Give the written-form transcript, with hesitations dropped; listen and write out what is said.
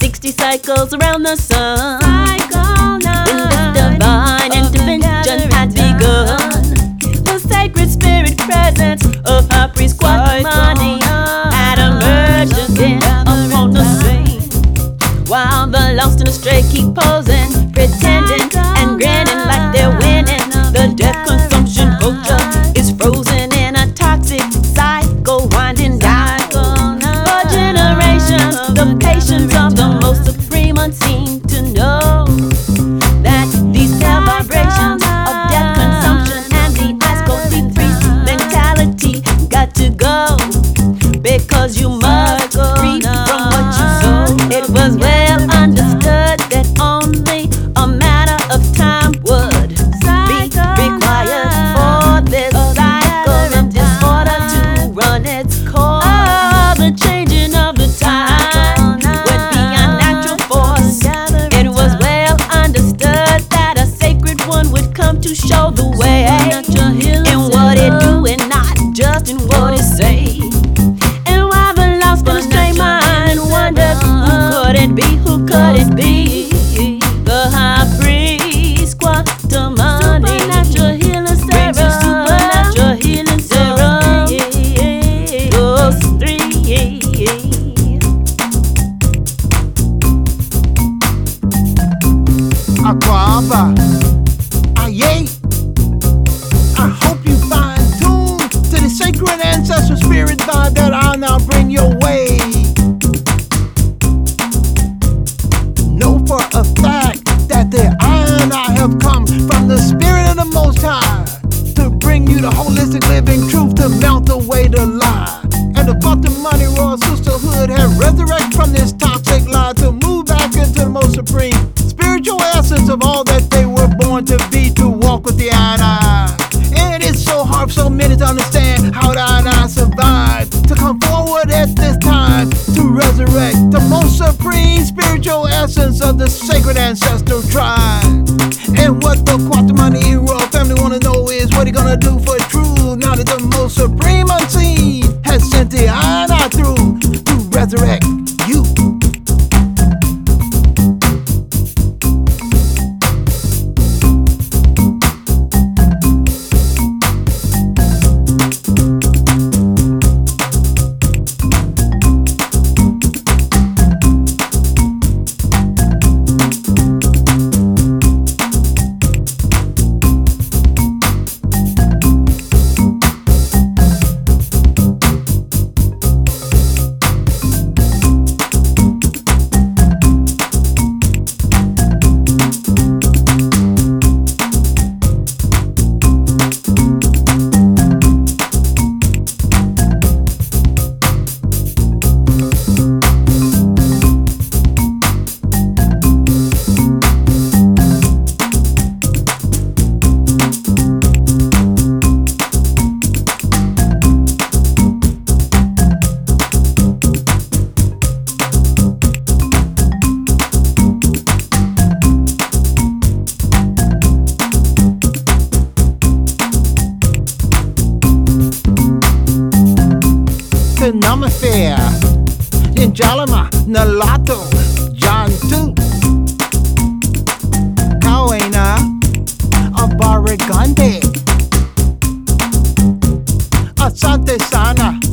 60 cycles around the sun. When this divine intervention had begun, the sacred spirit presence of High Priest Kwatamani had emerged again upon the scene. While the lost and astray keep posing, pretending and grinning like they're winning, the death consumption culture is frozen in a toxic cycle winding down. For generations, the patience of the most supreme unseen to know that these cell vibrations of death consumption and the ice cold deep freeze mentality got to go, because you must reap from what you sow. It was well understood that only a matter of time would be required for this cycle of disorder to run its course. The changing of the time would be a natural force. It was well understood that a sacred one would come to show the way in what it do and not just in what it say. And while the lost and astray mind wondered who could it be, the High Priest Kwatamani brings you supernatural healing serum. Those three. Aquaba, aye. I hope you find tune to the sacred ancestral spirit vibe that I'll now bring your way. Know for a fact that the I and I have come from the spirit of the Most High to bring you the holistic living truth to melt away the lie. And the Kwatamani Royal Sisterhood have resurrected from this toxic lie to move back into the most supreme spiritual essence of all that they were born to be, to walk with the I and I. And it's so hard for so many to understand how the I and I survived to come forward at this time to resurrect the most supreme spiritual essence of the sacred ancestral tribe. And what the Kwatamani royal family wanna know is what he gonna do for true now that the most supreme unseen has sent the I and I through to resurrect you. Namafair, Ninjalama, Nalato, John 2, Kawena, Abarigande, Asante Sana.